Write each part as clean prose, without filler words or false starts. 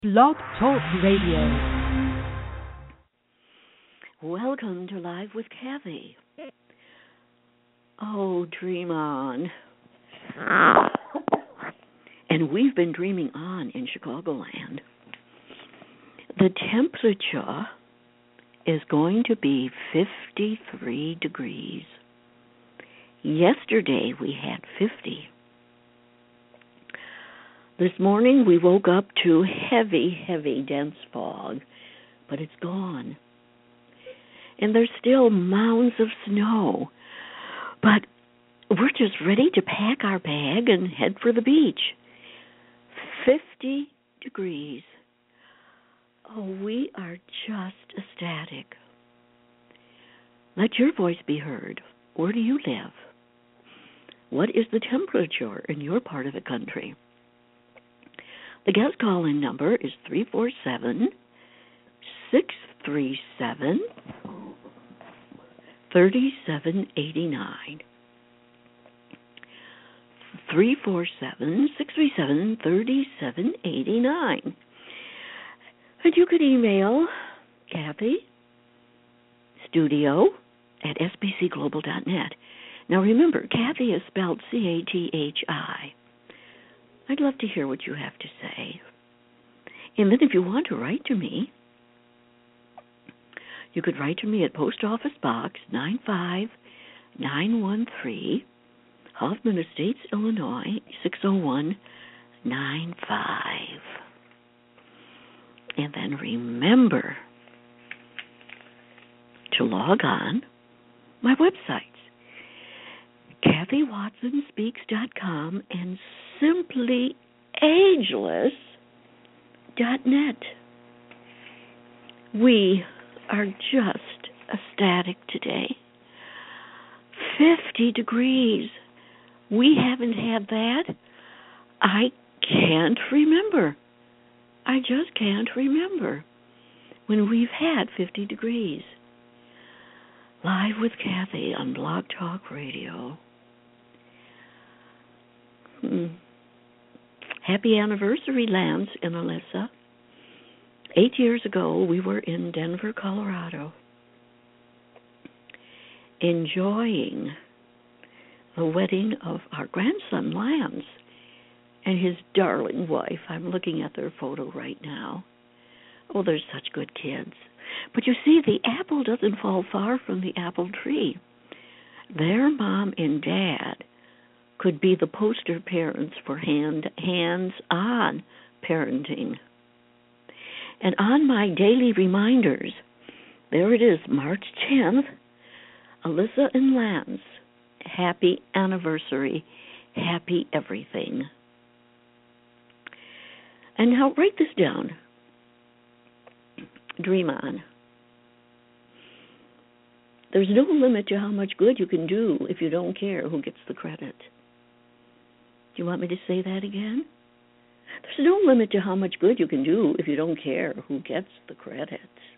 Blog Talk Radio. Welcome to Live with Kathy. Oh, dream on. And we've been dreaming on in Chicagoland. The temperature is going to be 53 degrees. Yesterday we had 50. This morning we woke up to heavy, dense fog, but it's gone. And there's still mounds of snow, but we're just ready to pack our bag and head for the beach. 50 degrees. Oh, we are just ecstatic. Let your voice be heard. Where do you live? What is the temperature in your part of the country? The guest call-in number is 347-637-3789. 347-637-3789. And you could email Kathy, studio at sbcglobal.net. Now remember, Kathy is spelled C-A-T-H-I. I'd love to hear what you have to say. And then if you want to write to me, you could write to me at Post Office Box 95913, Hoffman Estates, Illinois, 60195. And then remember to log on my websites, KathyWatsonSpeaks.com and SimplyAgeless.net. We are just ecstatic today. 50 degrees. We haven't had that. I can't remember. I just can't remember when we've had 50 degrees. Live with Kathy on Blog Talk Radio. Happy anniversary, Lance and Alyssa. 8 years ago, we were in Denver, Colorado, enjoying the wedding of our grandson, Lance, and his darling wife. I'm looking at their photo right now. Oh, they're such good kids. But you see, the apple doesn't fall far from the apple tree. Their mom and dad could be the poster parents for hands-on parenting. And on my daily reminders, there it is, March 10th, Alyssa and Lance, happy anniversary, happy everything. And now write this down. Dream on. There's no limit to how much good you can do if you don't care who gets the credit. Do you want me to say that again? There's no limit to how much good you can do if you don't care who gets the credit.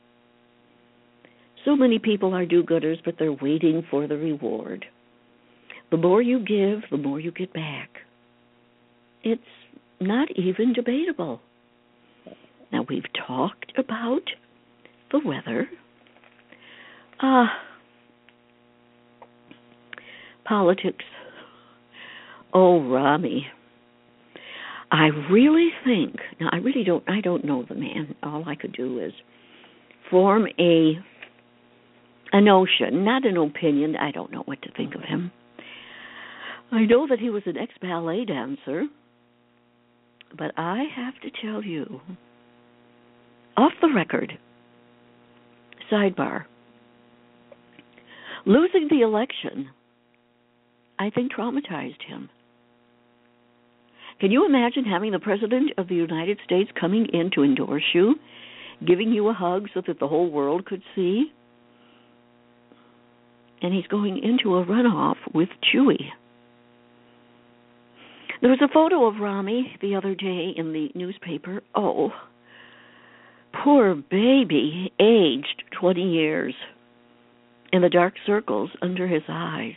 So many people are do-gooders, but they're waiting for the reward. The more you give, the more you get back. It's not even debatable. Now, we've talked about the weather. Politics. Oh, Rami. I really think, now I don't know the man. All I could do is form a notion, not an opinion. I don't know what to think of him. I know that he was an ex-ballet dancer, but I have to tell you, off the record, sidebar, losing the election, I think, traumatized him. Can you imagine having the President of the United States coming in to endorse you, giving you a hug so that the whole world could see? And he's going into a runoff with Chewy. There was a photo of Rami the other day in the newspaper. Oh, poor baby, aged 20 years, and the dark circles under his eyes.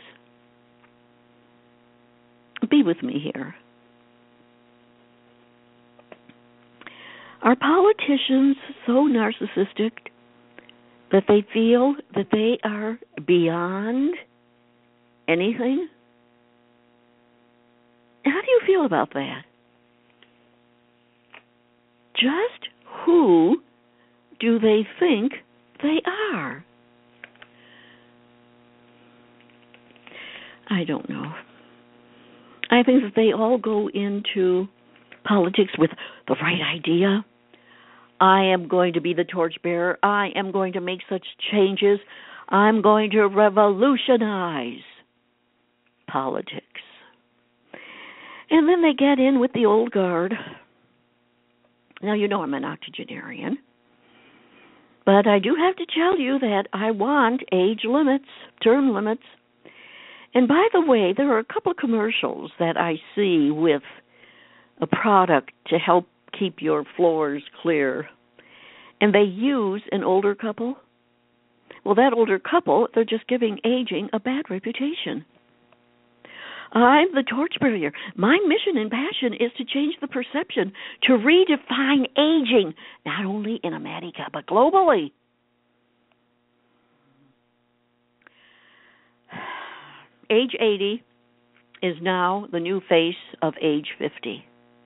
Be with me here. Are politicians so narcissistic that they feel that they are beyond anything? How do you feel about that? Just who do they think they are? I don't know. I think that they all go into politics with the right idea. I am going to be the torchbearer. I am going to make such changes. I'm going to revolutionize politics. And then they get in with the old guard. Now, you know I'm an octogenarian. But I do have to tell you that I want age limits, term limits. And by the way, there are a couple of commercials that I see with a product to help keep your floors clear. And they use an older couple. Well, that older couple, they're just giving aging a bad reputation. I'm the torchbearer. My mission and passion is to change the perception, to redefine aging, not only in America, but globally. Age 80 is now the new face of age 50.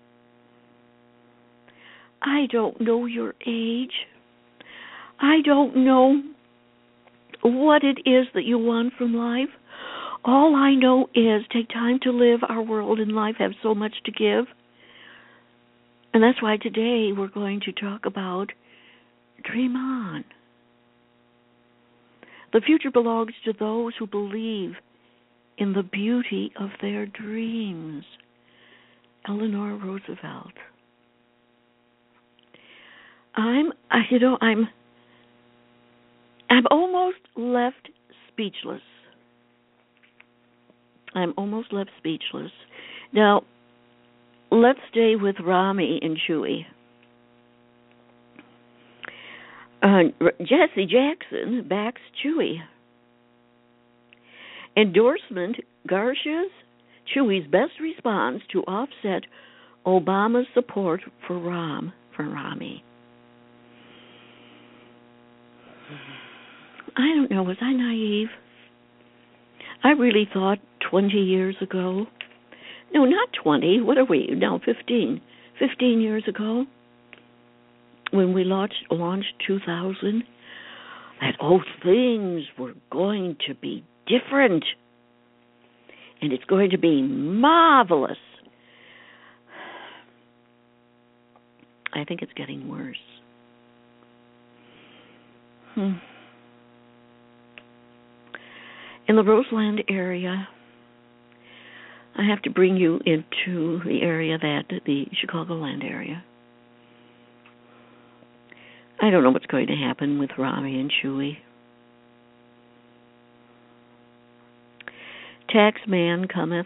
I don't know your age. I don't know what it is that you want from life. All I know is take time to live. Our world and life have so much to give. And that's why today we're going to talk about dream on. The future belongs to those who believe in the beauty of their dreams. Eleanor Roosevelt. I'm almost left speechless. Now, let's stay with Rami and Chewy. Jesse Jackson backs Chewy. Endorsement Garcia's Chewy's best response to offset Obama's support for Rami. I don't know, was I naive? I really thought 20 years ago, no, not 20, what are we, now 15 years ago, when we launched 2000, that things were going to be different, and it's going to be marvelous. I think it's getting worse. In the Roseland area, I have to bring you into the Chicagoland area. I don't know what's going to happen with Rami and Chewy. Tax man cometh.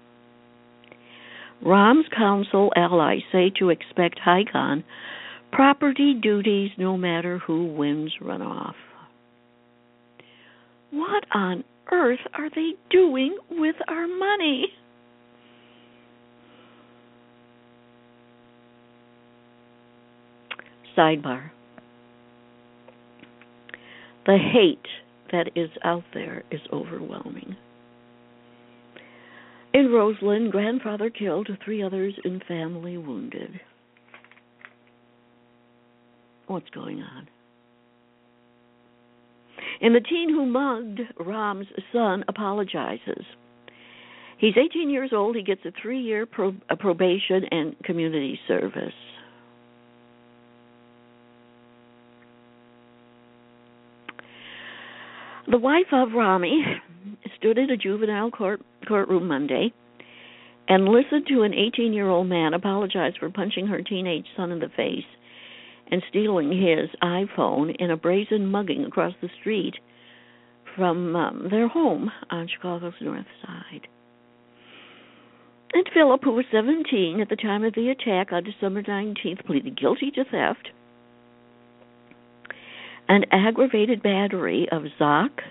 Ram's council allies say to expect hike-on property duties no matter who wins runoff. What on earth are they doing with our money? Sidebar. The hate that is out there is overwhelming. In Roseland, grandfather killed, 3 others in family wounded. What's going on? And the teen who mugged Ram's son apologizes. He's 18 years old. He gets a 3-year probation and community service. The wife of Rami stood in a juvenile courtroom Monday and listened to an 18-year-old man apologize for punching her teenage son in the face and stealing his iPhone in a brazen mugging across the street from their home on Chicago's north side. And Philip, who was 17 at the time of the attack on December 19th, pleaded guilty to theft, an aggravated battery of Zach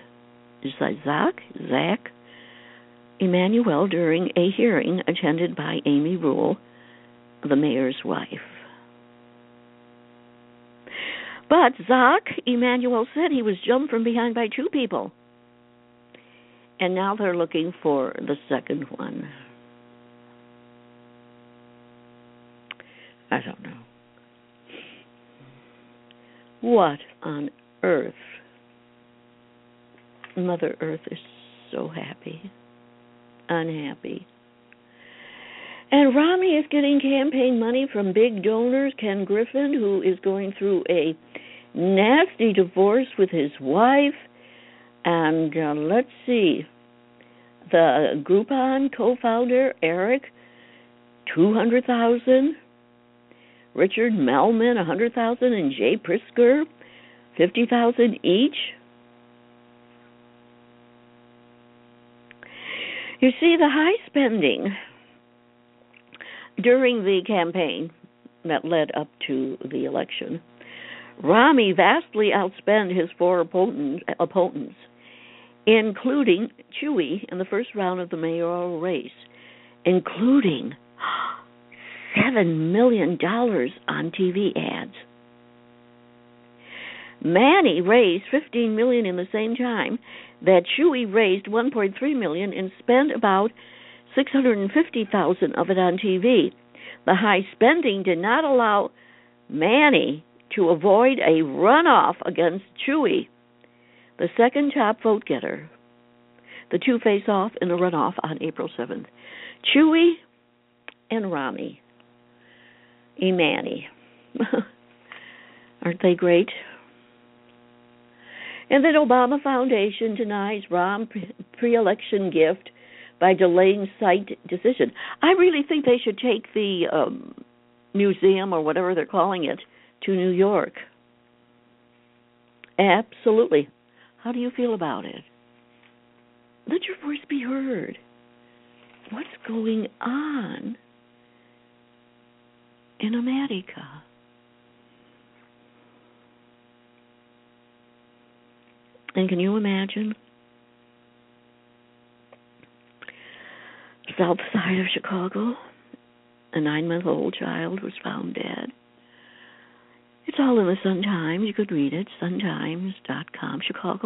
Emanuel during a hearing attended by Amy Rule, the mayor's wife. But Zach Emanuel said he was jumped from behind by two people. And now they're looking for the second one. I don't know. What on earth? Mother Earth is so happy. Unhappy. And Romney is getting campaign money from big donors. Ken Griffin, who is going through a nasty divorce with his wife. And let's see, the Groupon co-founder, Eric, $200,000. Richard Melman, $100,000. And Jay Pritzker, $50,000 each. You see, the high spending during the campaign that led up to the election, Romney vastly outspent his four opponents, including Chewy in the first round of the mayoral race, including $7 million on TV ads. Manny raised $15 million in the same time that Chewy raised $1.3 million and spent about $650,000 of it on TV. The high spending did not allow Manny to avoid a runoff against Chewy, the second top vote getter. The two face off in a runoff on April 7th. Chewy and Romney. Manny. Aren't they great? And then Obama Foundation denies Rom pre-election gift by delaying site decision. I really think they should take the museum or whatever they're calling it to New York. Absolutely. How do you feel about it? Let your voice be heard. What's going on in America? And can you imagine? South side of Chicago, a 9-month-old child was found dead. It's all in the Sun-Times. You could read it, suntimes.com,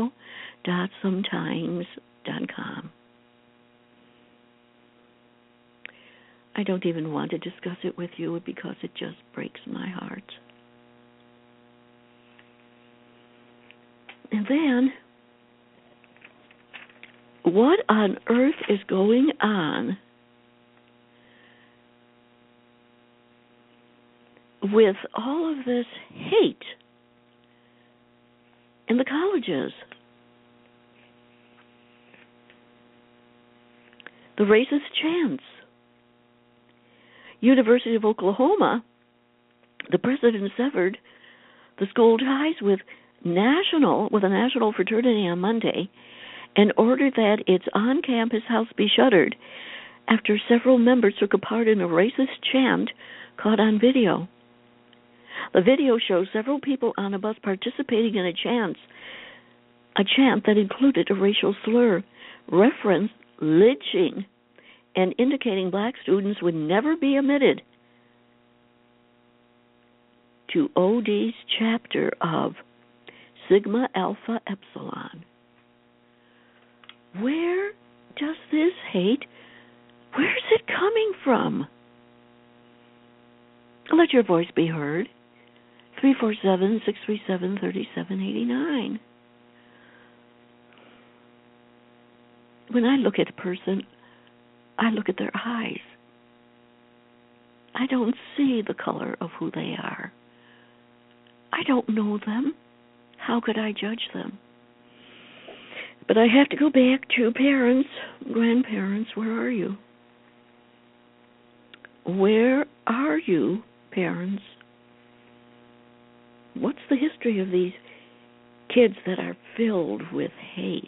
chicago.suntimes.com. I don't even want to discuss it with you because it just breaks my heart. And then, what on earth is going on with all of this hate in the colleges? The racist chants. University of Oklahoma, the president severed the school ties with a national fraternity on Monday and ordered that its on-campus house be shuttered after several members took a part in a racist chant caught on video. The video shows several people on a bus participating in a chant that included a racial slur, referenced lynching, and indicating black students would never be admitted to OD's chapter of Sigma Alpha Epsilon. Where does this hate, where's it coming from? Let your voice be heard. 347-637-3789. When I look at a person, I look at their eyes. I don't see the color of who they are. I don't know them. How could I judge them? But I have to go back to parents, grandparents. Where are you? Where are you, parents? What's the history of these kids that are filled with hate?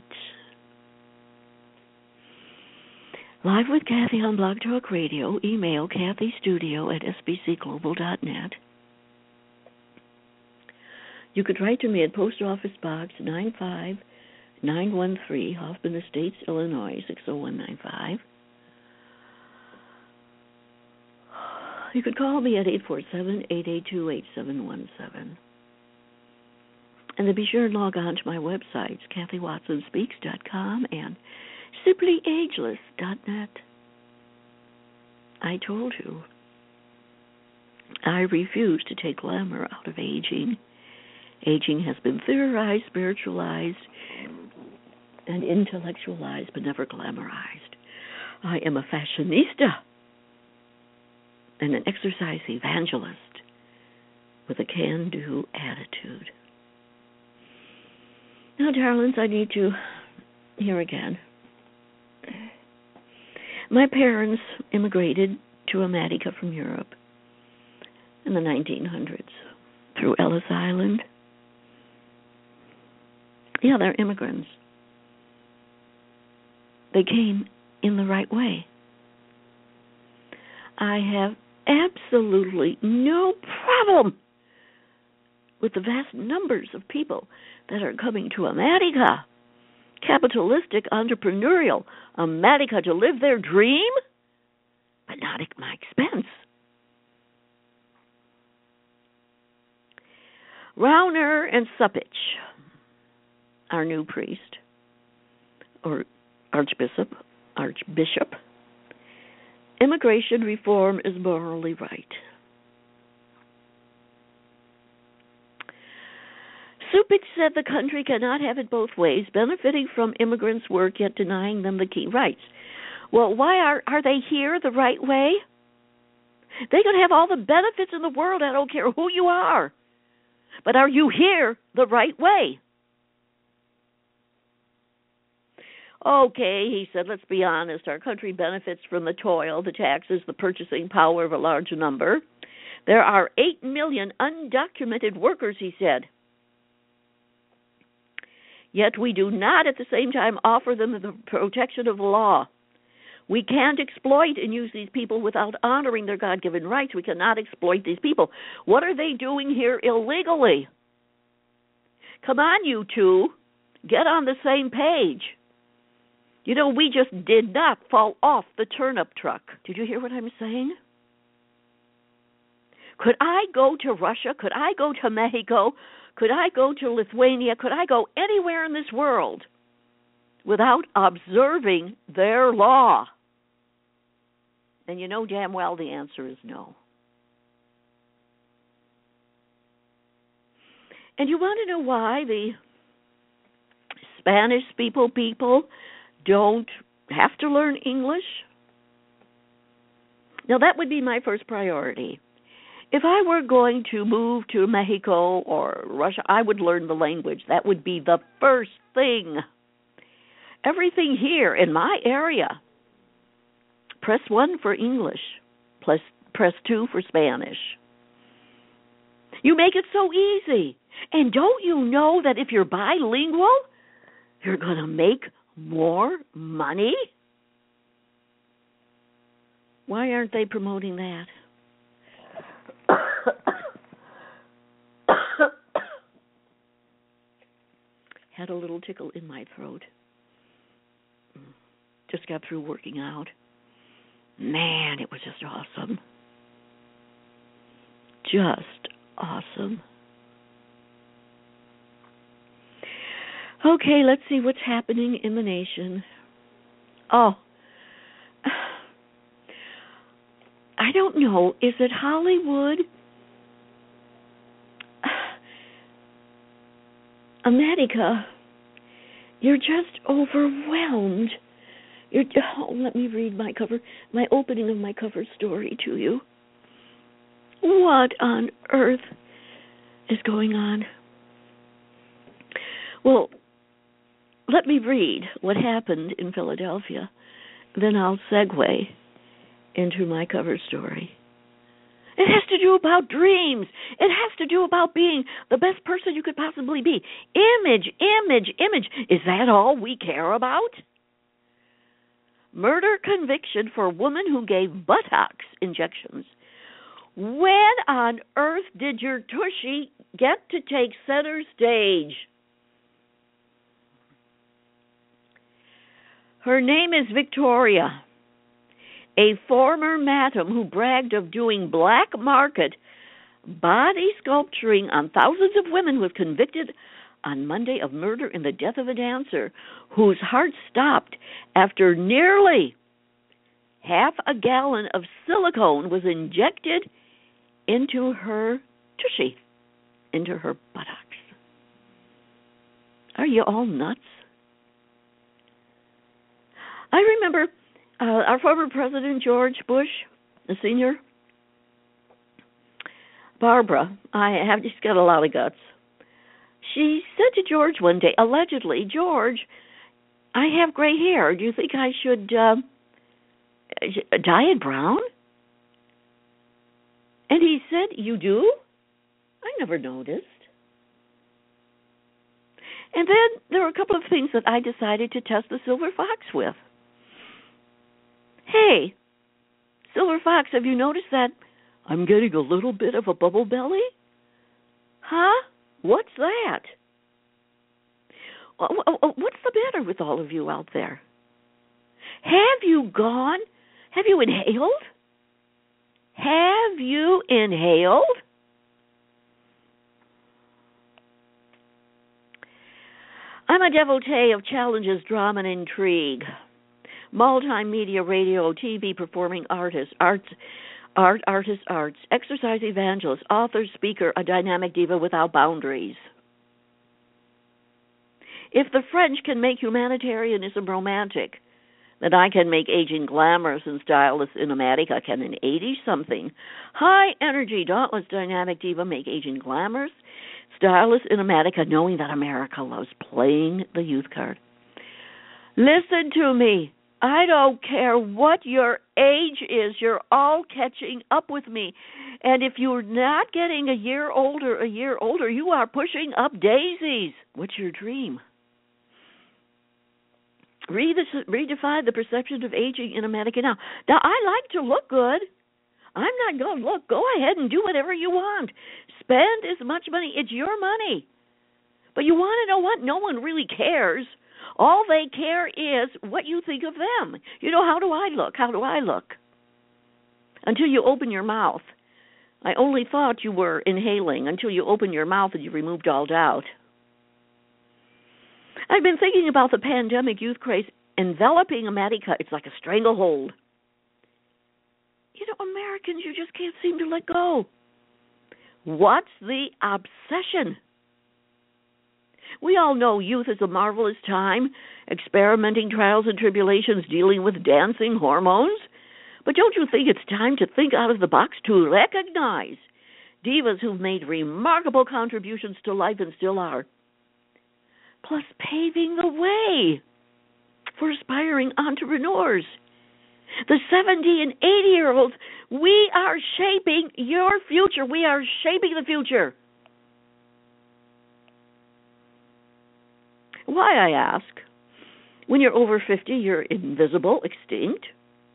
Live with Kathy on Blog Talk Radio. Email kathystudio@sbcglobal.net. You could write to me at Post Office Box 95913, Hoffman Estates, Illinois, 60195. You could call me at 847-882-8717. And then be sure and log on to my websites, KathyWatsonSpeaks.com and SimplyAgeless.net. I told you, I refuse to take glamour out of aging. Aging has been theorized, spiritualized, and intellectualized, but never glamorized. I am a fashionista and an exercise evangelist with a can-do attitude. Now, darlings, I need to hear again. My parents immigrated to America from Europe in the 1900s through Ellis Island. Yeah, they're immigrants. They came in the right way. I have absolutely no problem with the vast numbers of people that are coming to America. Capitalistic, entrepreneurial America to live their dream, but not at my expense. Rauner and Suppich, our new priest, or archbishop, immigration reform is morally right. Suppich said the country cannot have it both ways, benefiting from immigrants' work yet denying them the key rights. Well, why are they here the right way? They can have all the benefits in the world. I don't care who you are. But are you here the right way? Okay, he said, let's be honest. Our country benefits from the toil, the taxes, the purchasing power of a large number. There are 8 million undocumented workers, he said. Yet we do not at the same time offer them the protection of the law. We can't exploit and use these people without honoring their God-given rights. We cannot exploit these people. What are they doing here illegally? Come on, you two. Get on the same page. You know, we just did not fall off the turnip truck. Did you hear what I'm saying? Could I go to Russia? Could I go to Mexico? Could I go to Lithuania? Could I go anywhere in this world without observing their law? And you know damn well the answer is no. And you want to know why the Spanish people don't have to learn English? Now, that would be my first priority. If I were going to move to Mexico or Russia, I would learn the language. That would be the first thing. Everything here in my area, press 1 for English, press 2 for Spanish. You make it so easy. And don't you know that if you're bilingual, you're going to make more money? Why aren't they promoting that? Had a little tickle in my throat. Just got through working out. Man, it was just awesome. Just awesome. Okay, let's see what's happening in the nation. Oh, I don't know. Is it Hollywood? America, you're just overwhelmed. Let me read my opening of my cover story to you. What on earth is going on? Well, let me read what happened in Philadelphia. Then I'll segue into my cover story. It has to do about dreams. It has to do about being the best person you could possibly be. Image. Is that all we care about? Murder conviction for woman who gave buttocks injections. When on earth did your tushy get to take center stage? Her name is Victoria, a former madam who bragged of doing black market body sculpturing on thousands of women, was convicted on Monday of murder and the death of a dancer whose heart stopped after nearly half a gallon of silicone was injected into her tushy, into her buttocks. Are you all nuts? I remember our former President George Bush, the senior. Barbara, I have just got a lot of guts. She said to George one day, allegedly, George, I have gray hair. Do you think I should dye it brown? And he said, you do? I never noticed. And then there were a couple of things that I decided to test the silver fox with. Hey, silver fox, have you noticed that I'm getting a little bit of a bubble belly? Huh? What's that? What's the matter with all of you out there? Have you inhaled? Have you inhaled? I'm a devotee of challenges, drama, and intrigue. Multimedia, radio, TV, performing artist, exercise evangelist, author, speaker, a dynamic diva without boundaries. If the French can make humanitarianism romantic, then I can make aging glamorous and stylish cinematic. I can an 80-something, high-energy, dauntless, dynamic diva make aging glamorous, stylish, cinematic, knowing that America loves playing the youth card. Listen to me. I don't care what your age is. You're all catching up with me. And if you're not getting a year older, you are pushing up daisies. What's your dream? Redefine the perception of aging in America now. Now, I like to look good. I'm not going to look. Go ahead and do whatever you want. Spend as much money. It's your money. But you want to know what? No one really cares. All they care is what you think of them. You know, how do I look? How do I look? Until you open your mouth. I only thought you were inhaling until you opened your mouth and you removed all doubt. I've been thinking about the pandemic youth craze enveloping America. It's like a stranglehold. You know, Americans, you just can't seem to let go. What's the obsession? We all know youth is a marvelous time, experimenting, trials and tribulations, dealing with dancing hormones. But don't you think it's time to think out of the box, to recognize divas who've made remarkable contributions to life and still are? Plus paving the way for aspiring entrepreneurs. The 70 and 80-year-olds, we are shaping your future. We are shaping the future. Why, I ask? When you're over 50, you're invisible, extinct.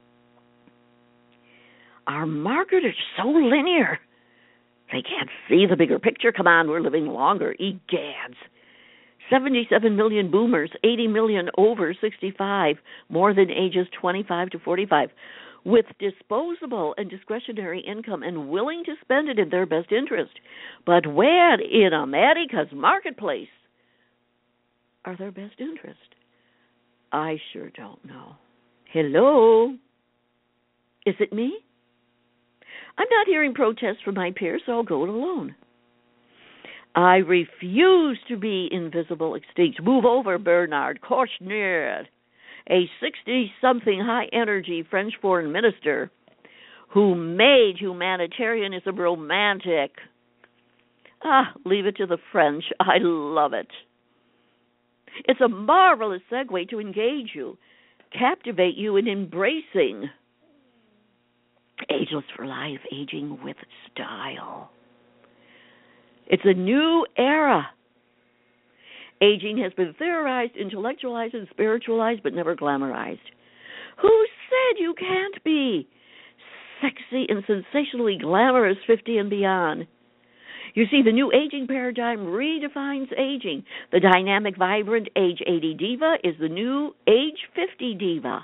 Our marketers are so linear. They can't see the bigger picture. Come on, we're living longer. Egads. 77 million boomers, 80 million over 65, more than ages 25 to 45, with disposable and discretionary income and willing to spend it in their best interest. But where in America's marketplace are their best interest? I sure don't know. Hello? Is it me? I'm not hearing protests from my peers, so I'll go it alone. I refuse to be invisible, extinct. Move over, Bernard Kouchner, a 60-something high-energy French foreign minister who made humanitarianism romantic. Leave it to the French. I love it. It's a marvelous segue to engage you, captivate you in embracing Ageless for Life, aging with style. It's a new era. Aging has been theorized, intellectualized, and spiritualized, but never glamorized. Who said you can't be sexy and sensationally glamorous 50 and beyond? You see, the new aging paradigm redefines aging. The dynamic, vibrant age 80 diva is the new age 50 diva.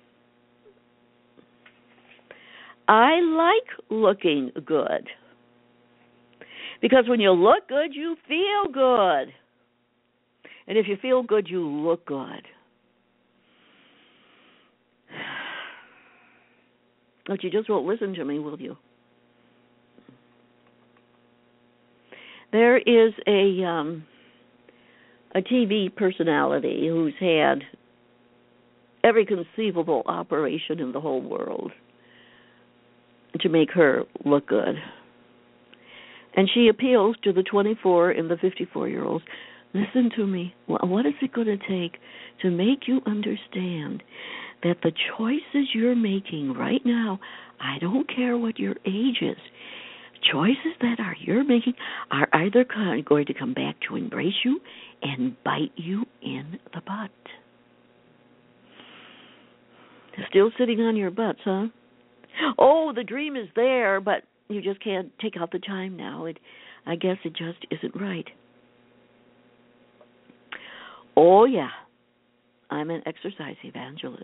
I like looking good. Because when you look good, you feel good. And if you feel good, you look good. But you just won't listen to me, will you? There is a TV personality who's had every conceivable operation in the whole world to make her look good. And she appeals to the 24 and the 54-year-olds. Listen to me. What is it going to take to make you understand that the choices you're making right now, I don't care what your age is, choices that you're making are either going to come back to embrace you and bite you in the butt. Still sitting on your butts, huh? Oh, the dream is there, but you just can't take out the time now. I guess it just isn't right. Oh, yeah. I'm an exercise evangelist.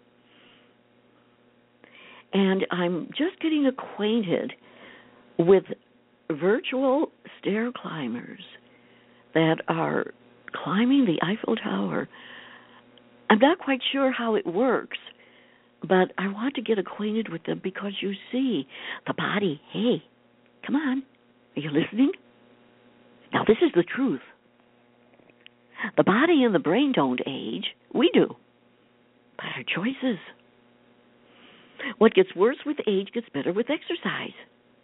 And I'm just getting acquainted with virtual stair climbers that are climbing the Eiffel Tower. I'm not quite sure how it works, but I want to get acquainted with them because you see, the body, hey, come on, are you listening? Now, this is the truth. The body and the brain don't age. We do. By our choices. What gets worse with age gets better with exercise.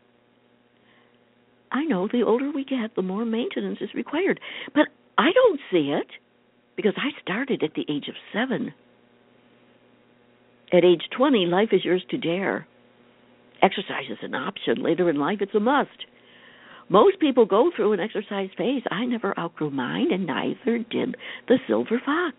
I know the older we get, the more maintenance is required. But I don't see it because I started at the age of 7. At age 20, life is yours to dare. Exercise is an option. Later in life, it's a must. Most people go through an exercise phase. I never outgrew mine, and neither did the silver fox.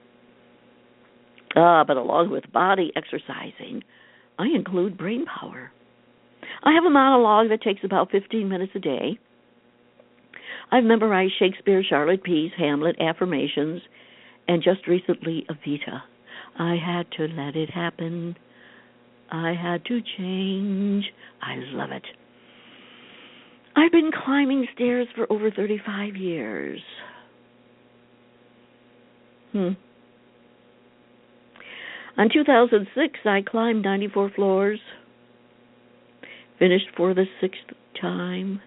But along with body exercising, I include brain power. I have a monologue that takes about 15 minutes a day. I've memorized Shakespeare, Charlotte Pease, Hamlet, affirmations, and just recently, Evita. I had to let it happen. I had to change. I love it. I've been climbing stairs for over 35 years. In 2006, I climbed 94 floors, finished for the 6th time.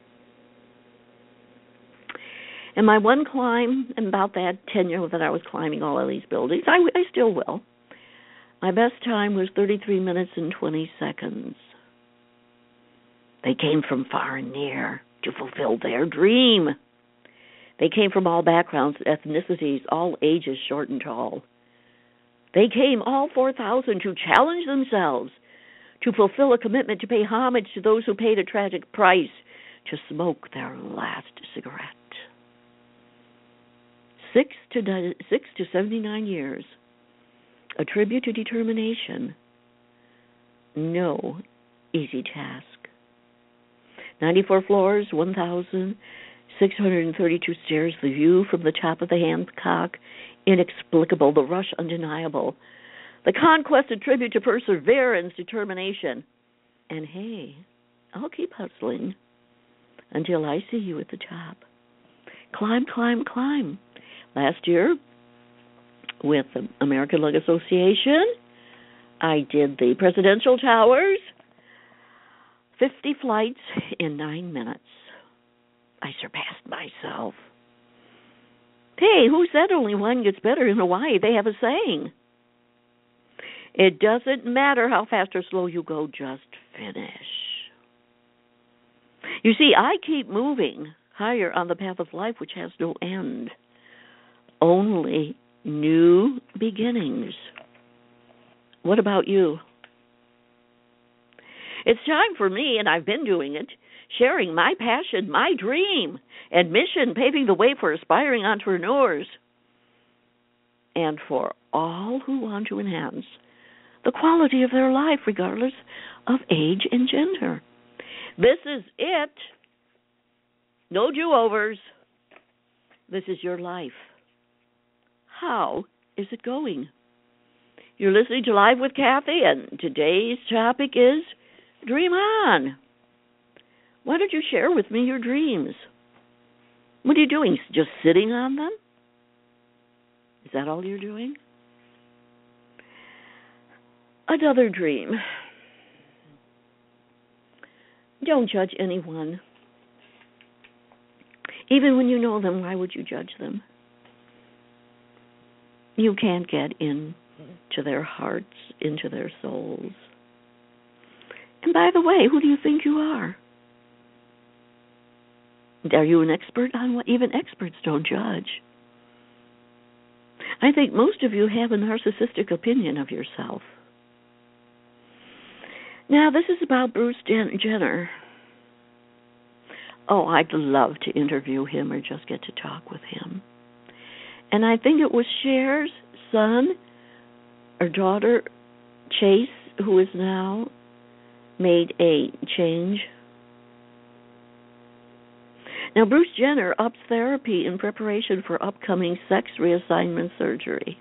And my one climb, about that tenure that I was climbing all of these buildings, I still will. My best time was 33 minutes and 20 seconds. They came from far and near to fulfill their dream. They came from all backgrounds, ethnicities, all ages, short and tall. They came, all 4,000, to challenge themselves, to fulfill a commitment, to pay homage to those who paid a tragic price, to smoke their last cigarette. 6 to 79 years, a tribute to determination. No easy task. 94 floors, 1,632 stairs, the view from the top of the Hancock, inexplicable, the rush undeniable. The conquest, a tribute to perseverance, determination. And hey, I'll keep hustling until I see you at the top. Climb, climb, climb. Last year, with the American Lung Association, I did the presidential towers, 50 flights in 9 minutes. I surpassed myself. Hey, who said only one gets better in Hawaii? They have a saying. It doesn't matter how fast or slow you go, just finish. You see, I keep moving higher on the path of life, which has no end. Only new beginnings. What about you? It's time for me, and I've been doing it, sharing my passion, my dream, and mission, paving the way for aspiring entrepreneurs, and for all who want to enhance the quality of their life, regardless of age and gender. This is it. No do-overs. This is your life. How is it going? You're listening to Live with Kathy, and today's topic is Dream On. Why don't you share with me your dreams? What are you doing? Just sitting on them? Is that all you're doing? Another dream. Don't judge anyone. Even when you know them, why would you judge them? You can't get into their hearts, into their souls. And by the way, who do you think you are? Are you an expert on what? Even experts don't judge. I think most of you have a narcissistic opinion of yourself. Now, this is about Bruce Jenner. Oh, I'd love to interview him or just get to talk with him. And I think it was Cher's son or daughter, Chase, who has now made a change. Now, Bruce Jenner ups therapy in preparation for upcoming sex reassignment surgery.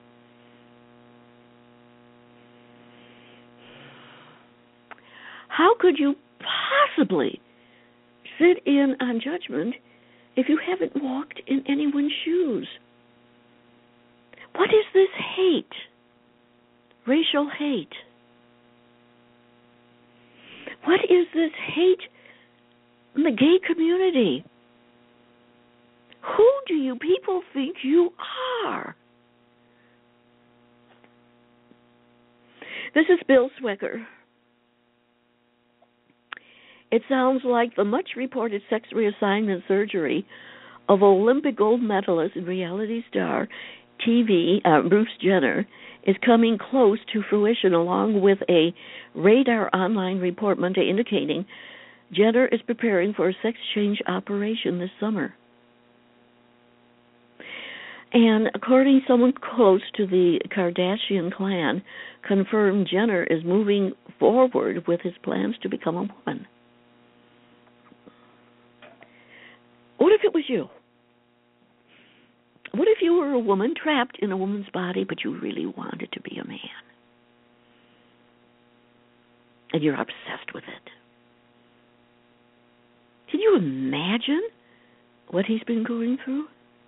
How could you possibly sit in on judgment if you haven't walked in anyone's shoes? What is this hate? Racial hate. What is this hate in the gay community? Who do you people think you are? This is Bill Swecker. It sounds like the much-reported sex reassignment surgery of Olympic gold medalist and reality star TV Bruce Jenner is coming close to fruition, along with a Radar Online report Monday indicating Jenner is preparing for a sex change operation this summer. And according to someone close to the Kardashian clan, confirmed Jenner is moving forward with his plans to become a woman. What if it was you? What if you were a woman trapped in a woman's body, but you really wanted to be a man? And you're obsessed with it. Can you imagine what he's been going through?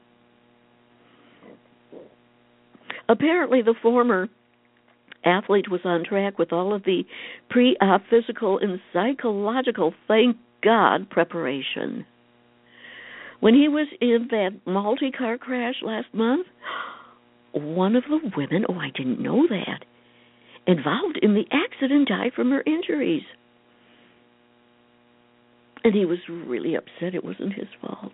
Apparently, the former athlete was on track with all of the pre-op physical and psychological, thank God, preparation. When he was in that multi-car crash last month, one of the women, oh, I didn't know that, involved in the accident died from her injuries. And he was really upset it wasn't his fault.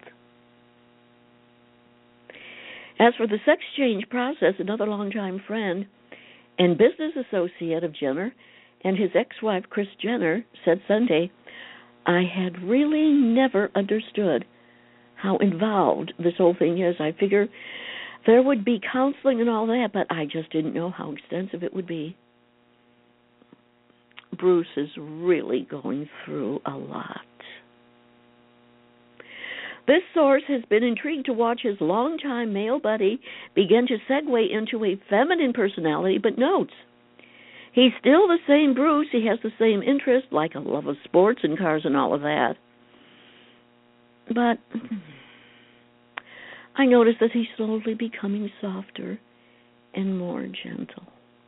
As for the sex change process, another longtime friend and business associate of Jenner and his ex-wife, Kris Jenner, said Sunday, I had really never understood how involved this whole thing is. I figure there would be counseling and all that, but I just didn't know how extensive it would be. Bruce is really going through a lot. This source has been intrigued to watch his longtime male buddy begin to segue into a feminine personality, but notes he's still the same Bruce. He has the same interest, like a love of sports and cars and all of that. But I notice that he's slowly becoming softer and more gentle.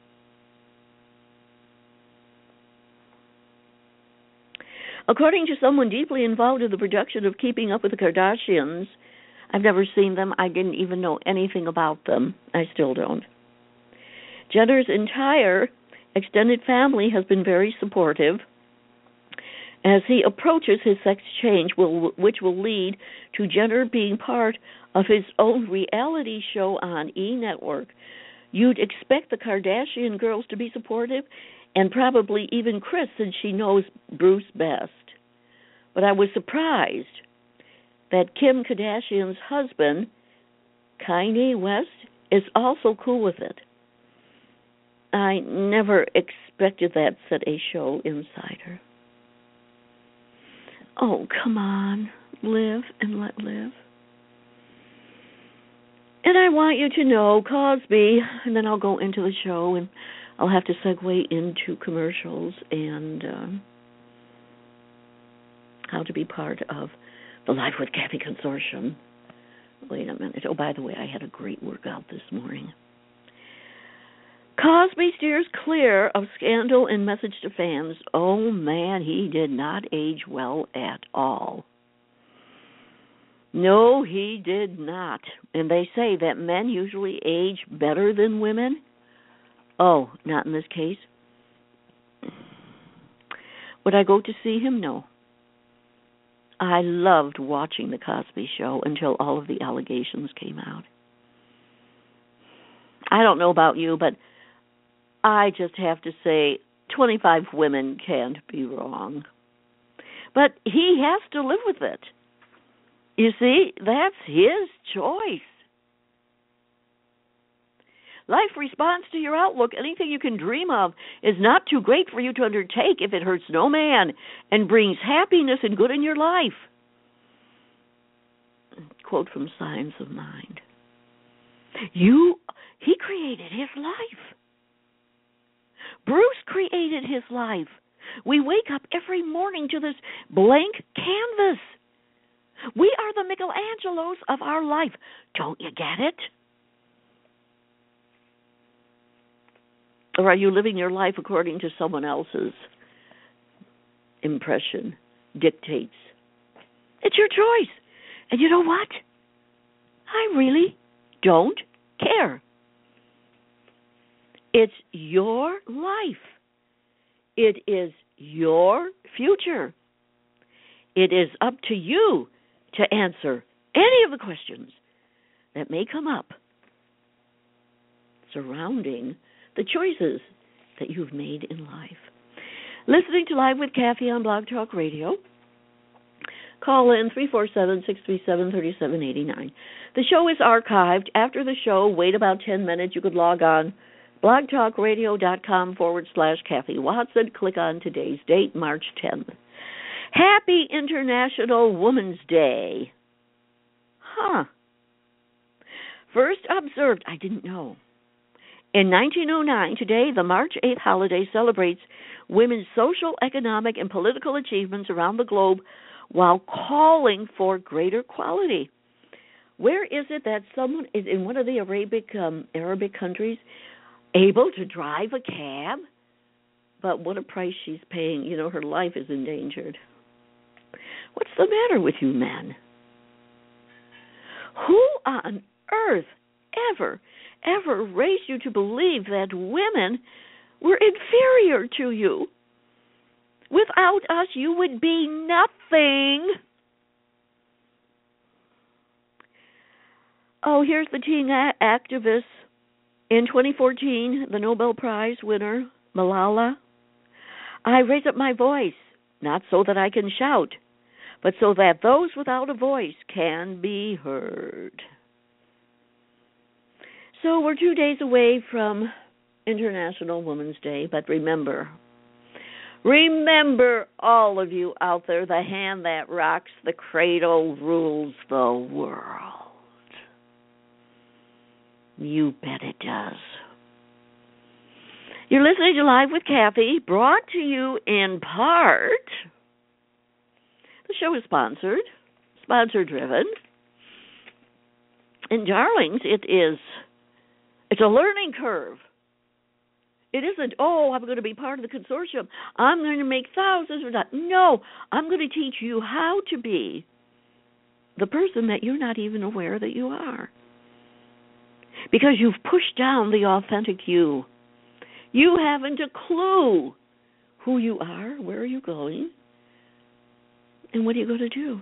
According to someone deeply involved in the production of Keeping Up with the Kardashians, I've never seen them. I didn't even know anything about them. I still don't. Jenner's entire extended family has been very supportive as he approaches his sex change, which will lead to Jenner being part of his own reality show on E! Network. You'd expect the Kardashian girls to be supportive, and probably even Kris, since she knows Bruce best. But I was surprised that Kim Kardashian's husband, Kanye West, is also cool with it. I never expected that, said a show insider. Oh, come on. Live and let live. And I want you to know Cosby, and then I'll go into the show, and I'll have to segue into commercials and how to be part of the Life with Kathy Consortium. Wait a minute. Oh, by the way, I had a great workout this morning. Cosby steers clear of scandal and message to fans. Oh, man, he did not age well at all. No, he did not. And they say that men usually age better than women. Oh, not in this case. Would I go to see him? No. I loved watching The Cosby Show until all of the allegations came out. I don't know about you, but I just have to say 25 women can't be wrong. But he has to live with it. You see, that's his choice. Life responds to your outlook. Anything you can dream of is not too great for you to undertake if it hurts no man and brings happiness and good in your life. Quote from Signs of Mind. He created his life. Bruce created his life. We wake up every morning to this blank canvas. We are the Michelangelos of our life. Don't you get it? Or are you living your life according to someone else's impression, dictates? It's your choice. And you know what? I really don't care. It's your life. It is your future. It is up to you to answer any of the questions that may come up surrounding the choices that you've made in life. Listening to Live with Kathy on Blog Talk Radio. Call in 347-637-3789. The show is archived. After the show, wait about 10 minutes. You could log on blogtalkradio.com/Kathy Watson. Click on today's date, March 10th. Happy International Women's Day. First observed, I didn't know. In 1909, today, the March 8th holiday celebrates women's social, economic, and political achievements around the globe while calling for greater equality. Where is it that someone is in one of the Arabic countries able to drive a cab? But what a price she's paying. You know, her life is endangered. What's the matter with you men? Who on earth ever raised you to believe that women were inferior to you? Without us, you would be nothing. Oh, here's the teen activist. In 2014, the Nobel Prize winner, Malala. I raise up my voice, not so that I can shout, but so that those without a voice can be heard. So we're 2 days away from International Women's Day, but remember, all of you out there, the hand that rocks the cradle rules the world. You bet it does. You're listening to Live with Kathy, brought to you in part. The show is sponsor-driven. And darlings, it's a learning curve. It isn't, I'm going to be part of the consortium. I'm going to make thousands or not. No, I'm going to teach you how to be the person that you're not even aware that you are. Because you've pushed down the authentic you. You haven't a clue who you are, where are you going, and what are you going to do.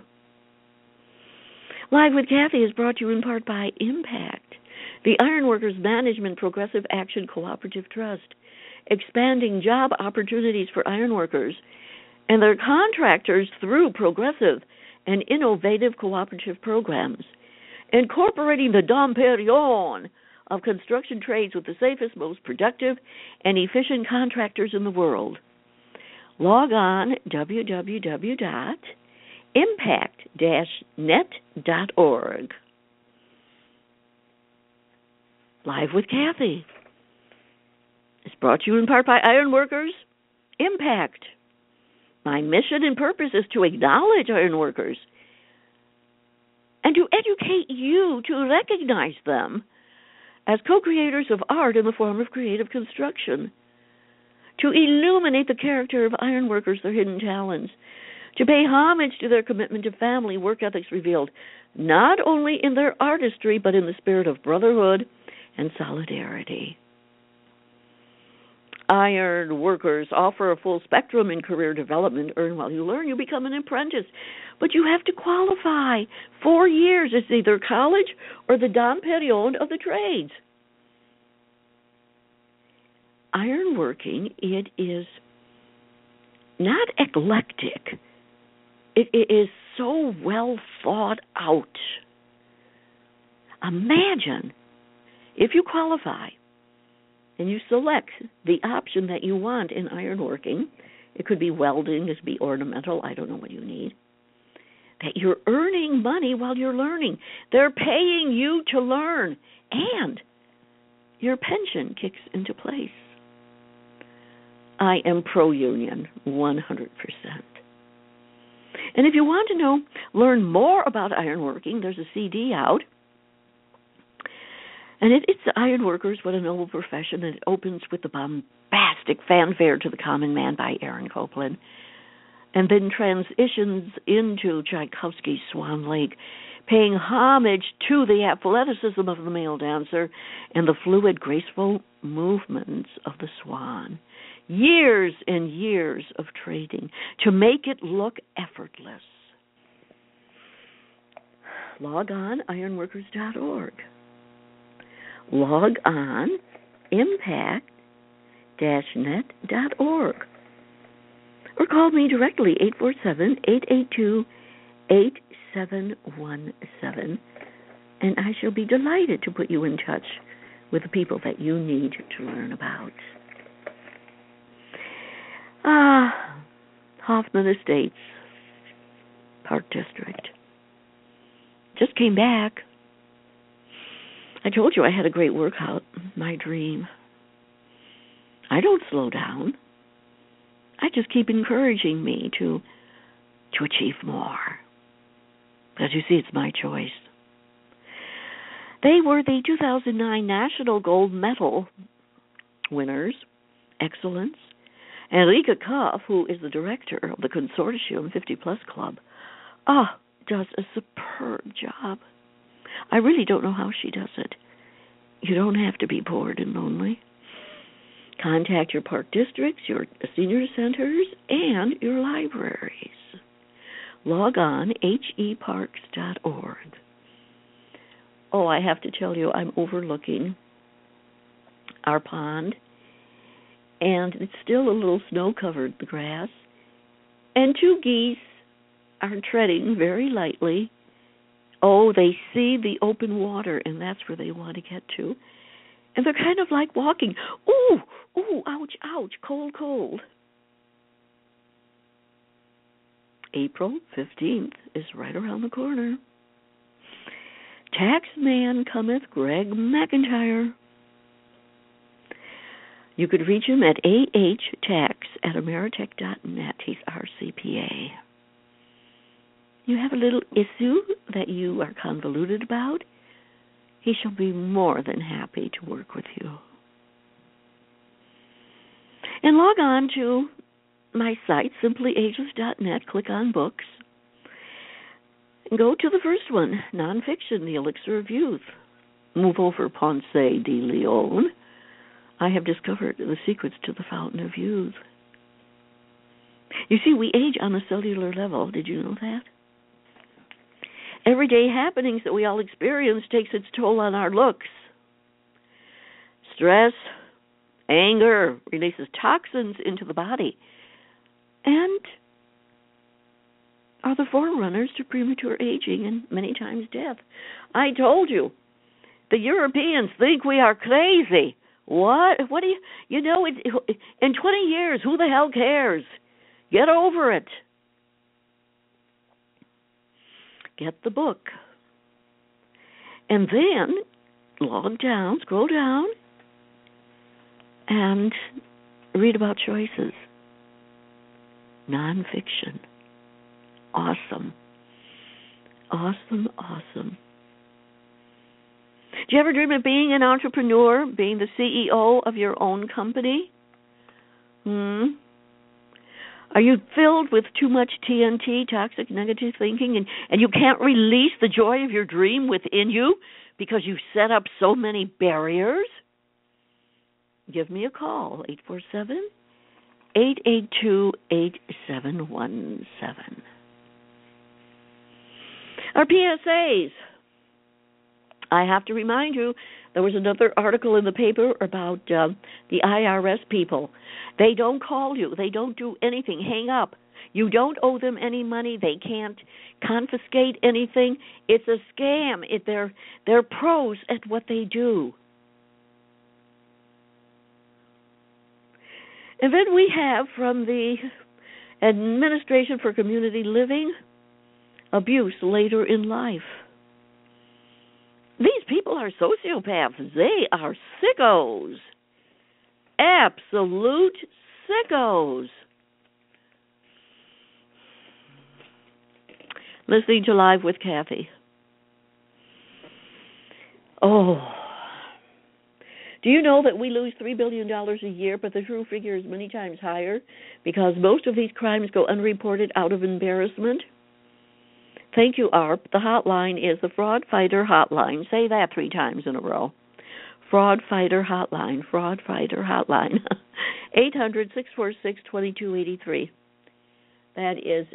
Live with Kathy is brought to you in part by Impact, the Ironworkers Management Progressive Action Cooperative Trust, expanding job opportunities for ironworkers and their contractors through progressive and innovative cooperative programs, incorporating the Dom Perignon of construction trades with the safest, most productive, and efficient contractors in the world. Log on www.impact-net.org. Live with Kathy is brought to you in part by Ironworkers Impact. My mission and purpose is to acknowledge ironworkers and to educate you to recognize them as co-creators of art in the form of creative construction, to illuminate the character of ironworkers, their hidden talents, to pay homage to their commitment to family, work ethics revealed not only in their artistry, but in the spirit of brotherhood and solidarity. Iron workers offer a full spectrum in career development. Earn while you learn. You become an apprentice. But you have to qualify. 4 years. It's either college or the Don Perignon of the trades. Ironworking, it is not eclectic. It is so well thought out. Imagine if you qualify and you select the option that you want in ironworking. It could be welding, it could be ornamental, I don't know what you need. That you're earning money while you're learning. They're paying you to learn, and your pension kicks into place. I am pro-union, 100%. And if you want to learn more about ironworking, there's a CD out. And it's Ironworkers, What a Noble Profession, and it opens with the bombastic fanfare to the common man by Aaron Copland, and then transitions into Tchaikovsky's Swan Lake, paying homage to the athleticism of the male dancer and the fluid, graceful movements of the swan. Years and years of training to make it look effortless. Log on ironworkers.org. Log on impact-net.org. Or call me directly, 847-882-8717, and I shall be delighted to put you in touch with the people that you need to learn about. Hoffman Estates, Park District. Just came back. I told you I had a great workout, my dream. I don't slow down. I just keep encouraging me to achieve more. As you see, it's my choice. They were the 2009 National Gold Medal winners, Excellence. Enrique Cuff, who is the director of the Consortium 50 Plus Club, does a superb job. I really don't know how she does it. You don't have to be bored and lonely. Contact your park districts, your senior centers, and your libraries. Log on heparks.org. Oh, I have to tell you, I'm overlooking our pond, and it's still a little snow-covered, the grass, and 2 geese are treading very lightly. Oh, they see the open water, and that's where they want to get to. And they're kind of like walking. Ooh, ouch, ouch, cold, cold. April 15th is right around the corner. Taxman cometh, Greg McIntyre. You could reach him at ahtax@ameritech.net. He's RCPA. You have a little issue that you are convoluted about, he shall be more than happy to work with you. And log on to my site, simplyageless.net, click on books, and go to the first one, nonfiction, The Elixir of Youth. Move over Ponce de Leon. I have discovered the secrets to the fountain of youth. You see, we age on a cellular level. Did you know that? Everyday happenings that we all experience takes its toll on our looks. Stress, anger releases toxins into the body and are the forerunners to premature aging and many times death. I told you, the Europeans think we are crazy. What do you know, in 20 years, who the hell cares? Get over it. Get the book. And then scroll down, and read about choices. nonfiction. Awesome. Awesome, awesome. Do you ever dream of being an entrepreneur, being the CEO of your own company? Are you filled with too much TNT, toxic negative thinking, and you can't release the joy of your dream within you because you've set up so many barriers? Give me a call, 847-882-8717. Our PSAs. I have to remind you, there was another article in the paper about the IRS people. They don't call you. They don't do anything. Hang up. You don't owe them any money. They can't confiscate anything. It's a scam. They're pros at what they do. And then we have from the Administration for Community Living, abuse later in life. These people are sociopaths. They are sickos. Absolute sickos. Listening to Live with Kathy. Oh. Do you know that we lose $3 billion a year, but the true figure is many times higher because most of these crimes go unreported out of embarrassment? Thank you, ARP. The hotline is the Fraud Fighter Hotline. Say that 3 times in a row. Fraud Fighter Hotline. Fraud Fighter Hotline. 800-646-2283. That is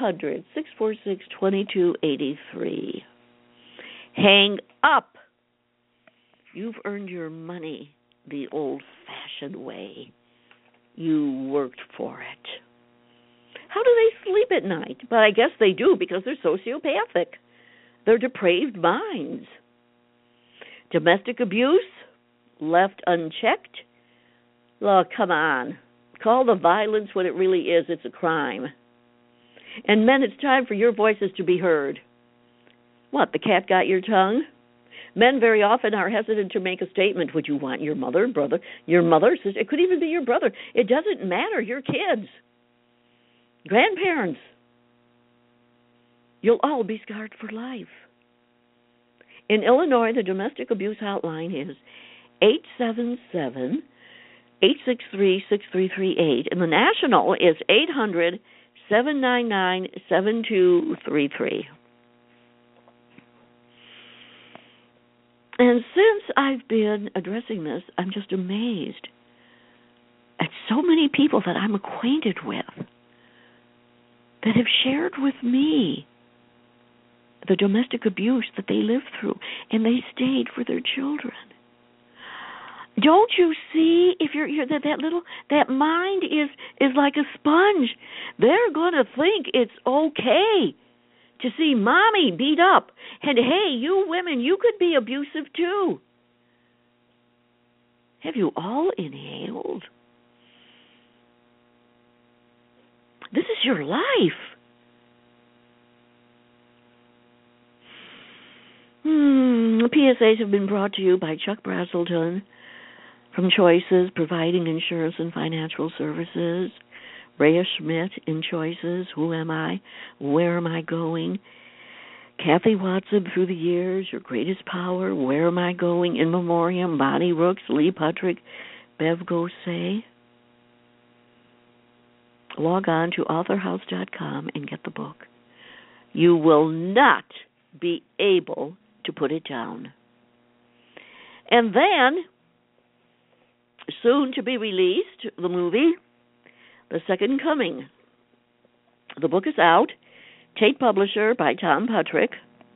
800-646-2283. Hang up. You've earned your money the old-fashioned way. You worked for it. How do they sleep at night? But I guess they do because they're sociopathic. They're depraved minds. Domestic abuse, left unchecked. Look, come on. Call the violence what it really is. It's a crime. And men, it's time for your voices to be heard. What, the cat got your tongue? Men very often are hesitant to make a statement. Would you want your mother, brother, your mother, sister? It could even be your brother. It doesn't matter. Your kids. Grandparents, you'll all be scarred for life. In Illinois, the domestic abuse hotline is 877-863-6338, and the national is 800-799-7233. And since I've been addressing this, I'm just amazed at so many people that I'm acquainted with that have shared with me the domestic abuse that they lived through, and they stayed for their children. Don't you see? If you're that mind is like a sponge. They're gonna think it's okay to see mommy beat up, and hey, you women, you could be abusive too. Have you all inhaled? This is your life. The PSAs have been brought to you by Chuck Brazelton from Choices, providing insurance and financial services. Rhea Schmidt in Choices, Who Am I? Where Am I Going? Kathy Watson, Through the Years, Your Greatest Power, Where Am I Going? In Memoriam, Bonnie Rooks, Lee Puttrick, Bev Gosay. Log on to authorhouse.com and get the book. You will not be able to put it down. And then, soon to be released, the movie, The Second Coming. The book is out. Tate Publisher by Tom Puttrick.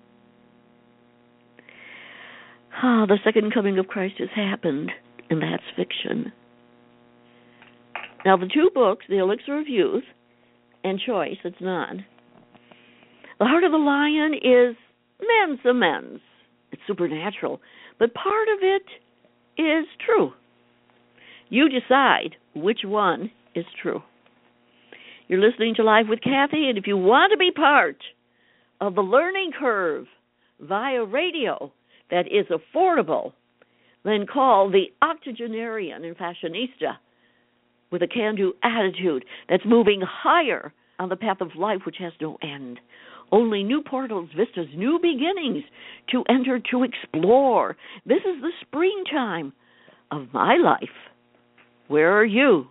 The Second Coming of Christ has happened, and that's fiction. Now, the 2 books, The Elixir of Youth and Choice, it's not. The Heart of the Lion is men's amends. It's supernatural. But part of it is true. You decide which one is true. You're listening to Live with Kathy, and if you want to be part of the learning curve via radio that is affordable, then call the octogenarian and fashionista, with a can-do attitude that's moving higher on the path of life which has no end. Only new portals, vistas, new beginnings to enter, to explore. This is the springtime of my life. Where are you?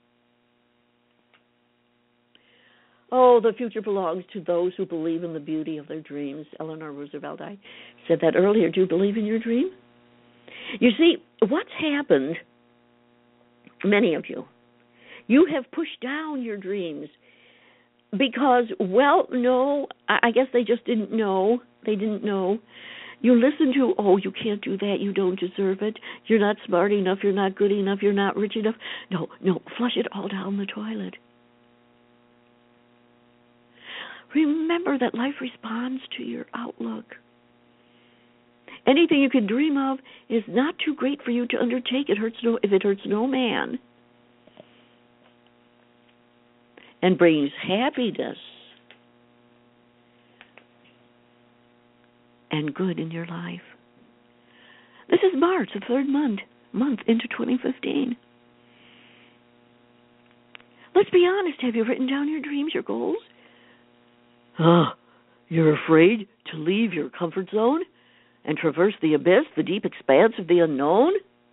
Oh, the future belongs to those who believe in the beauty of their dreams. Eleanor Roosevelt, I said that earlier. Do you believe in your dream? You see, what's happened, many of you, you have pushed down your dreams because, well, no, I guess they just didn't know. They didn't know. You listen to, oh, you can't do that, you don't deserve it, you're not smart enough, you're not good enough, you're not rich enough. No, flush it all down the toilet. Remember that life responds to your outlook. Anything you can dream of is not too great for you to undertake. If it hurts no man and brings happiness and good in your life. This is March, the third month into 2015. Let's be honest. Have you written down your dreams, your goals? You're afraid to leave your comfort zone and traverse the abyss, the deep expanse of the unknown?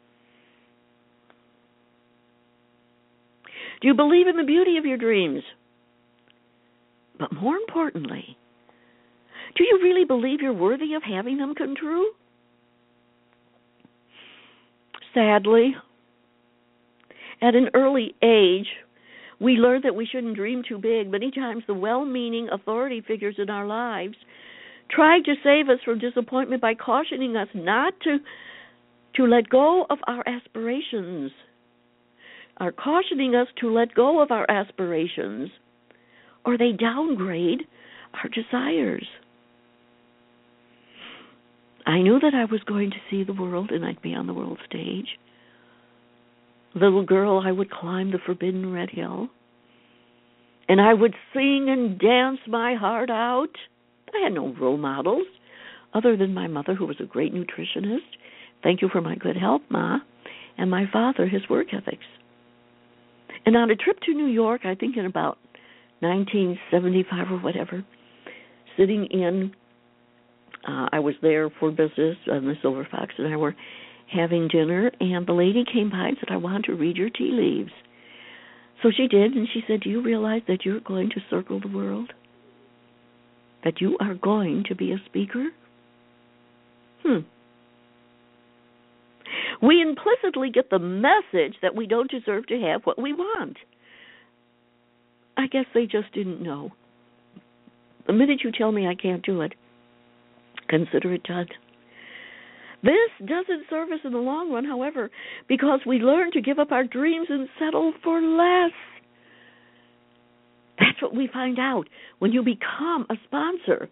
Do you believe in the beauty of your dreams? But more importantly, do you really believe you're worthy of having them come true? Sadly, at an early age, we learned that we shouldn't dream too big. Many times the well-meaning authority figures in our lives tried to save us from disappointment by cautioning us not to let go of our aspirations, are cautioning us to let go of our aspirations, or they downgrade our desires. I knew that I was going to see the world and I'd be on the world stage. Little girl, I would climb the forbidden red hill, and I would sing and dance my heart out. I had no role models other than my mother, who was a great nutritionist. Thank you for my good health, Ma. And my father, his work ethics. And on a trip to New York, I think in about 1975 or whatever, sitting in, I was there for business, and the Silver Fox and I were having dinner, and the lady came by and said, I want to read your tea leaves. So she did, and she said, do you realize that you're going to circle the world? That you are going to be a speaker? We implicitly get the message that we don't deserve to have what we want. I guess they just didn't know. The minute you tell me I can't do it, consider it done. This doesn't serve us in the long run, however, because we learn to give up our dreams and settle for less. That's what we find out when you become a sponsor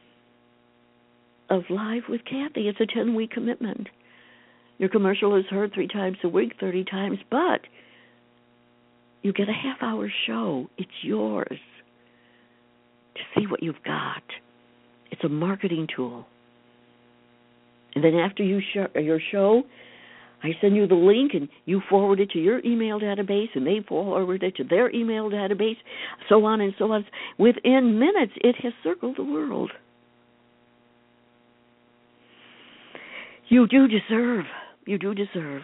of Live with Kathy. It's a 10-week commitment. Your commercial is heard 3 times a week, 30 times, but you get a half-hour show. It's yours to see what you've got. It's a marketing tool. And then after you your show, I send you the link, and you forward it to your email database, and they forward it to their email database, so on and so on. Within minutes, it has circled the world. You do deserve. You do deserve.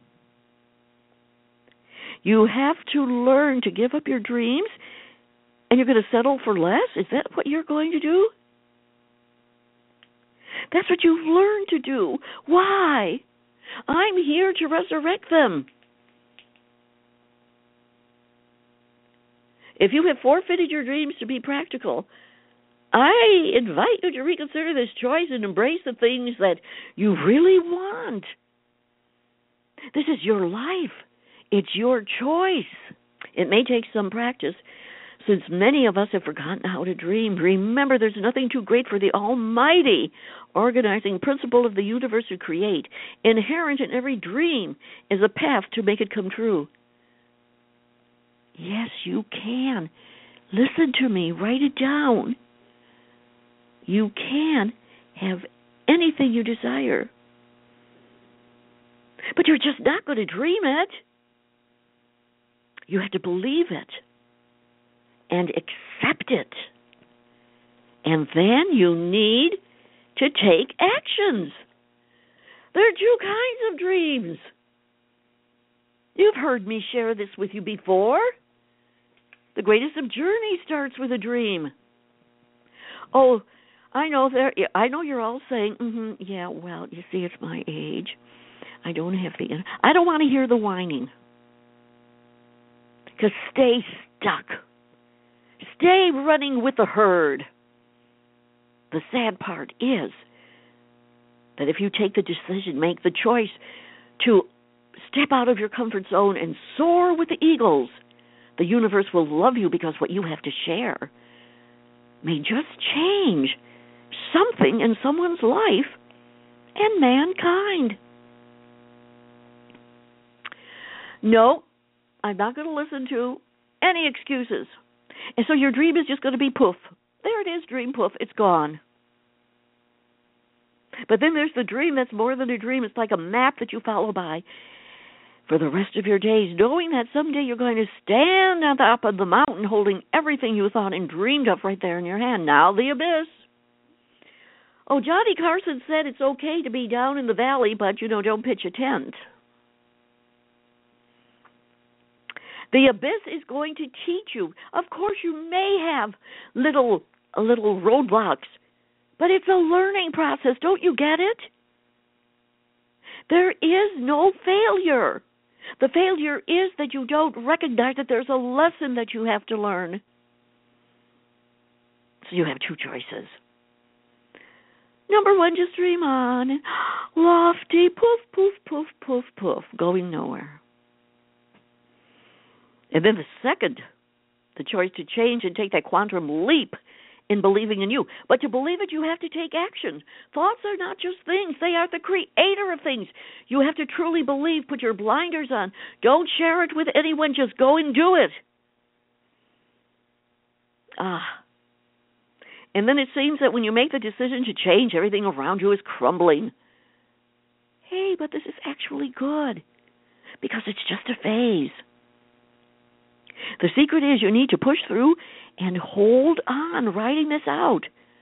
You have to learn to give up your dreams, and you're going to settle for less? Is that what you're going to do? That's what you've learned to do. Why? I'm here to resurrect them. If you have forfeited your dreams to be practical, I invite you to reconsider this choice and embrace the things that you really want. This is your life. It's your choice. It may take some practice, since many of us have forgotten how to dream. Remember, there's nothing too great for the almighty organizing principle of the universe to create. Inherent in every dream is a path to make it come true. Yes, you can. Listen to me. Write it down. You can have anything you desire. But you're just not going to dream it. You have to believe it and accept it. And then you need to take actions. There are two kinds of dreams. You've heard me share this with you before. The greatest of journeys starts with a dream. Oh, I know you're all saying, yeah, well, you see, it's my age. I don't want to hear the whining. Because stay stuck. Stay running with the herd. The sad part is that if you take the decision, make the choice to step out of your comfort zone and soar with the eagles, the universe will love you because what you have to share may just change something in someone's life and mankind. No, I'm not going to listen to any excuses. And so your dream is just going to be poof. There it is, dream poof, it's gone. But then there's the dream that's more than a dream. It's like a map that you follow by for the rest of your days, knowing that someday you're going to stand on top of the mountain holding everything you thought and dreamed of right there in your hand. Now the abyss. Oh, Johnny Carson said it's okay to be down in the valley, but, don't pitch a tent. The abyss is going to teach you. Of course, you may have little roadblocks, but it's a learning process. Don't you get it? There is no failure. The failure is that you don't recognize that there's a lesson that you have to learn. So you have two choices. Number one, just dream on. Lofty, poof, poof, poof, poof, poof, going nowhere. And then the second, the choice to change and take that quantum leap in believing in you. But to believe it, you have to take action. Thoughts are not just things. They are the creator of things. You have to truly believe. Put your blinders on. Don't share it with anyone. Just go and do it. And then it seems that when you make the decision to change, everything around you is crumbling. Hey, but this is actually good because it's just a phase. The secret is you need to push through and hold on, writing this out.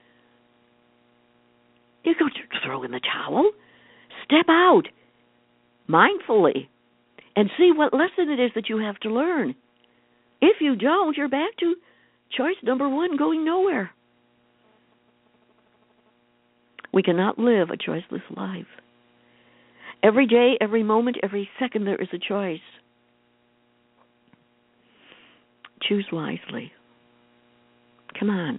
You don't throw in the towel. Step out mindfully and see what lesson it is that you have to learn. If you don't, you're back to choice number one, going nowhere. We cannot live a choiceless life. Every day, every moment, every second, there is a choice. Choose wisely. Come on.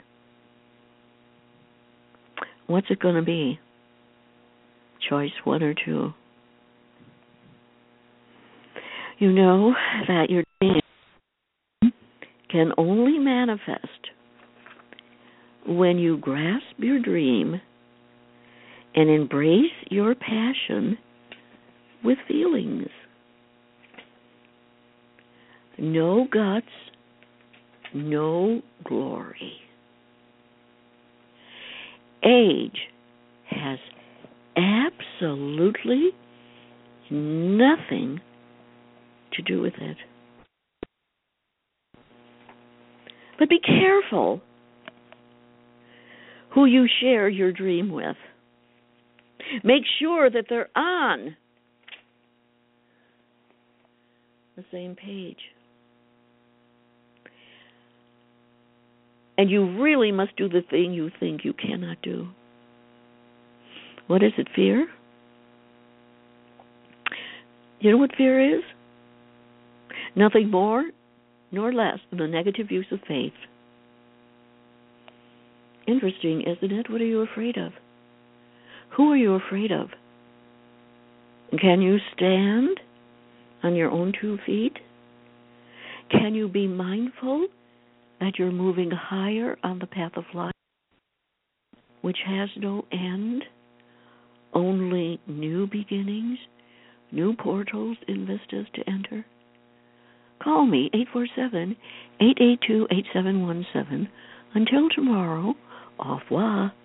What's it going to be? Choice one or two. You know that your dream can only manifest when you grasp your dream and embrace your passion with feelings. No guts, no glory. Age has absolutely nothing to do with it. But be careful who you share your dream with. Make sure that they're on the same page. And you really must do the thing you think you cannot do. What is it, fear? You know what fear is? Nothing more nor less than the negative use of faith. Interesting, isn't it? What are you afraid of? Who are you afraid of? Can you stand on your own 2 feet? Can you be mindful that you're moving higher on the path of life, which has no end, only new beginnings, new portals and vistas to enter? Call me, 847-882-8717. Until tomorrow, au revoir.